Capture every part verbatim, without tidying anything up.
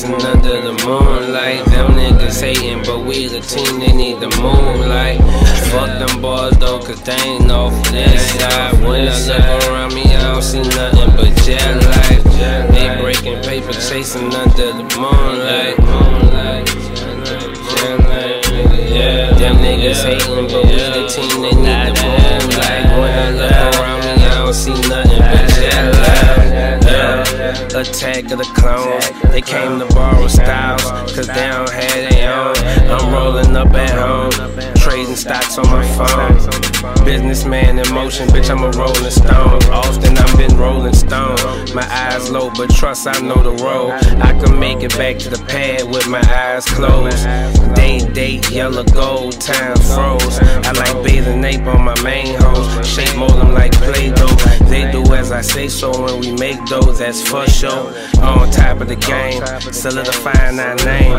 chasing under the moonlight. Them niggas hating, but we the team, they need the moonlight. Fuck them boys though, cause they ain't off this side. When I look around me, I don't see nothing but jet life. They breaking paper, chasing under the moonlight. Moonlight, jet life, yeah. Them niggas hating, but we the team, they need the moonlight. When I look around me, I don't see nothing but jet life. Yeah. Attack of the clones, they came to borrow styles, cause they don't have their own. I'm rolling up at home, trading stocks on my phone. Businessman in motion, bitch, I'm a rolling stone. Often I've been rolling stone. My eyes low, but trust I know the road. I can make it back to the pad with my eyes closed. Day, date, yellow gold, time froze. I like bathing ape on my main hose. Shape mold them like Play-Doh. They do as I say so when we make dough, that's for sure. On top of the game, solidifying our name.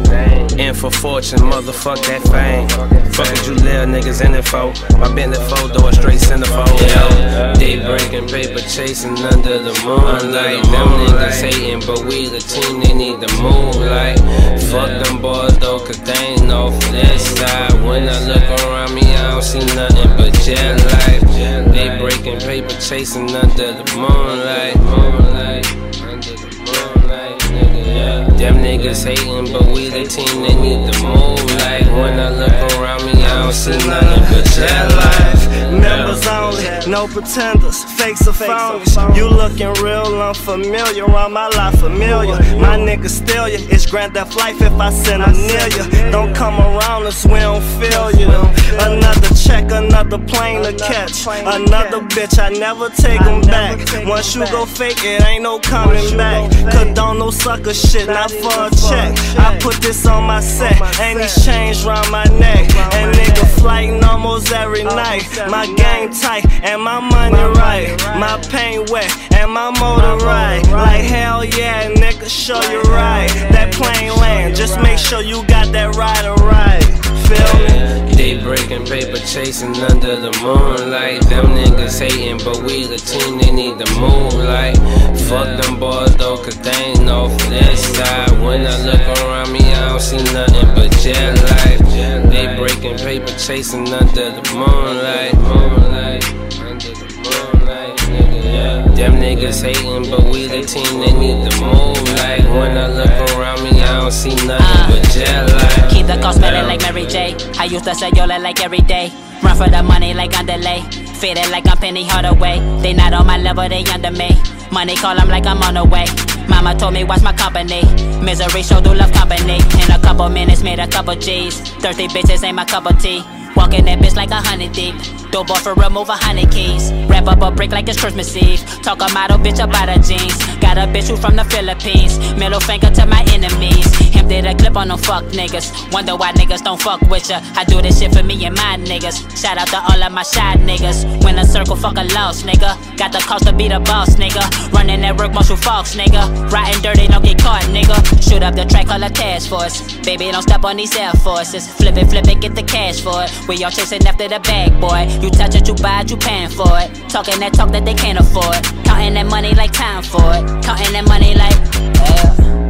In for fortune, motherfuck that fame. Fuck with you little niggas in it for. My Bentley four door straight centerfold. Yeah. They breaking paper, chasing under the moonlight. Them niggas hating, but we the team, they need the moonlight. Fuck them boys though, cause they ain't off this side. When I look around me, I don't see nothing but jet life. They breaking paper, chasing under the moonlight. Moonlight, under the moonlight, nigga, yeah. Them niggas hating, but we the team, they need the moonlight. When I look around me, I don't see nothing but jet life. Members only, no pretenders, fakes or phonies. You looking real unfamiliar, on my life familiar. My niggas steal ya, it's Grand Theft Life if I send a near ya. Don't come around us, we don't feel you. Another check, another plane to catch. Another bitch, I never take them back. Once you go fake, it ain't no coming back. Condone no sucker shit, not for a check. I put this on my set, and these chains round my neck. And nigga flighting almost every night. My game tight and my money right. My pain wet and my motor right. Like hell yeah, nigga, show you right. That plane land, just make sure you got that rider right. Feel me? They breaking paper, chasing under the moonlight. Them niggas hating, but we the team, they need the moonlight. Fuck them boys though, cause they ain't off this side. When I look around me, I don't see nothing but jet life. They breaking paper, chasing under the moonlight. Moonlight, under the moonlight, nigga, yeah. Them niggas hating, but we the team, they need the moonlight. When I look around me, I don't see nothing but jet life. Keep the car smelling like Mary J. I used to say Yola like every day. Run for the money like underlay. Faded like I'm Penny Hardaway. They not on my level, they under me. Money call them like I'm on the way. Mama told me watch my company. Misery show do love company. In a couple minutes made a couple G's. Thirsty bitches ain't my cup of tea. Walking that bitch like a hundred deep. Dope off for remove a hundred keys. Wrap up a brick like it's Christmas Eve. Talk a model bitch about her jeans. Got a bitch who from the Philippines. Middle finger to my enemies. Him did a clip on them fuck niggas. Wonder why niggas don't fuck with ya. I do this shit for me and my niggas. Shout out to all of my shy niggas. Win a circle, fuck a loss, nigga. Got the cost to be the boss, nigga. Running that work, muscle fox, nigga. Riding dirty, don't get caught, nigga. Shoot up the track, call a task force. Baby, don't step on these Air Forces. Flip it, flip it, get the cash for it. We all chasing after the bag, boy. You touch it, you buy it, you paying for it. Talking that talk that they can't afford. Counting that money like time for it. Counting that money like, yeah.